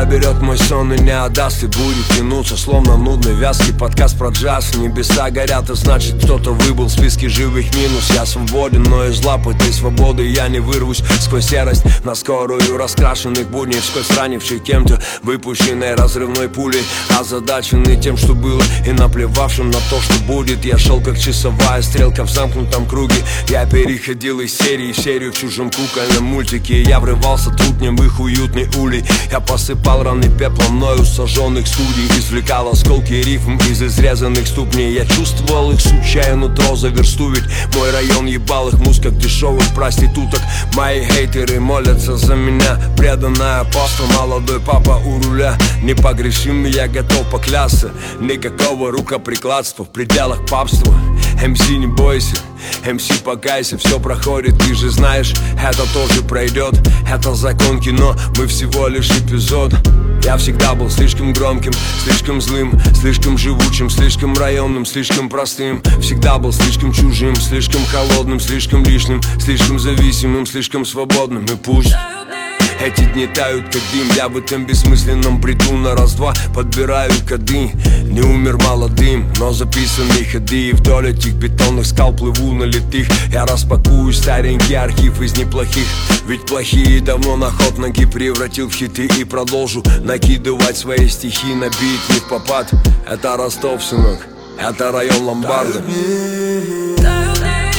заберет мой сон и не отдаст. И будет тянуться, словно нудный вязкий подкаст про джаз. Небеса горят, и значит кто-то выбыл в списке живых минус. Я свободен, но из лап этой свободы я не вырвусь. Сквозь серость на скорую раскрашенных будней, сквозь ранивший кем-то выпущенной разрывной пулей, озадаченный тем, что было, и наплевавшим на то, что будет. Я шел как часовая стрелка в замкнутом круге. Я переходил из серии в серию в чужом кукольном мультике. Я врывался трутнем в их уютный улей. Я посыпал раны пеплом мною сожженных студий, извлекал осколки рифм из изрезанных ступней. Я чувствовал их сучая нутро за версту, ведь мой район ебал их муз, как дешевых проституток. Мои хейтеры молятся за меня, преданная апостол, молодой папа у руля. Непогрешим, я готов поклясться, никакого рукоприкладства в пределах папства. МС, не бойся, МС, покайся, все проходит, ты же знаешь, это тоже пройдет. Это закон кино, мы всего лишь эпизод. Я всегда был слишком громким, слишком злым, слишком живучим, слишком районным, слишком простым. Всегда был слишком чужим, слишком холодным, слишком лишним, слишком зависимым, слишком свободным. И пусть эти дни тают, как дым. Я в этом бессмысленном бреду на раз-два подбираю коды. Не умер молодым, но записанные ходы. И вдоль этих бетонных скал плыву на литых. Я распакую старенький архив из неплохих, ведь плохие давно на ход ноги превратил в хиты. И продолжу накидывать свои стихи на бит не в попад. Это Ростов, сынок, это район ломбарда. Тают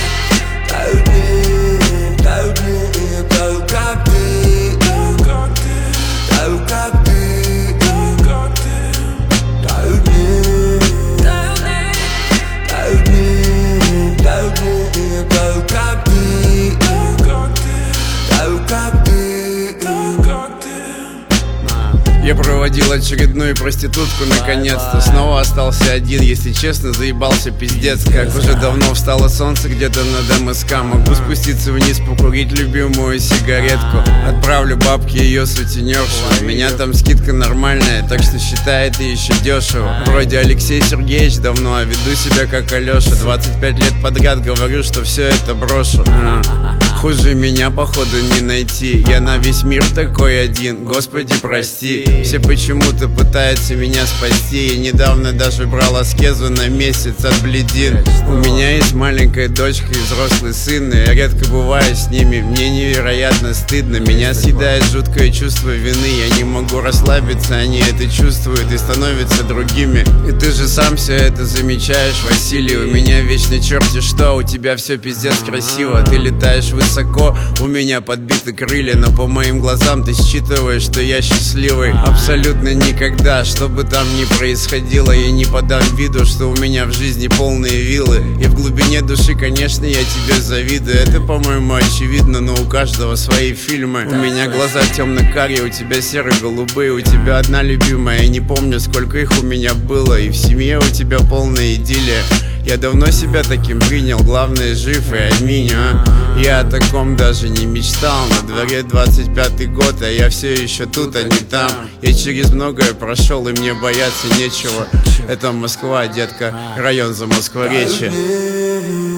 дни, тают как ты. Я проводил очередную проститутку наконец-то. Снова остался один, если честно, заебался пиздец. Как уже давно встало солнце где-то над МСК. Могу спуститься вниз, покурить любимую сигаретку. Отправлю бабке ее сутенершу. У меня там скидка нормальная, так что считай это еще дешево. Вроде Алексей Сергеевич давно, а веду себя как Алеша. 25 лет подряд говорю, что все это брошу. Хуже меня походу не найти. Я на весь мир такой один, Господи прости. Все почему-то пытаются меня спасти. Я недавно даже брал аскезу на месяц от бледин. У меня есть маленькая дочка и взрослый сын, и я редко бываю с ними. Мне невероятно стыдно. Меня съедает жуткое чувство вины. Я не могу расслабиться, они это чувствуют и становятся другими. И ты же сам все это замечаешь, Василий. У меня вечно черти что, у тебя все пиздец красиво. Ты летаешь высоко, у меня подбиты крылья. Но по моим глазам ты считываешь, что я счастливый. Абсолютно никогда, что бы там ни происходило, я не подам виду, что у меня в жизни полные виллы. И в глубине души, конечно, я тебе завидую. Это, по-моему, очевидно, но у каждого свои фильмы. У меня глаза темно-карие, у тебя серо-голубые. У тебя одна любимая, я не помню, сколько их у меня было. И в семье у тебя полная идиллия. Я давно себя таким принял, главное жив и аминь, Я о таком даже не мечтал. На дворе 25-й год, а я все еще тут, а не там. Я через многое прошел, и мне бояться нечего. Это Москва, детка, район Замоскворечье.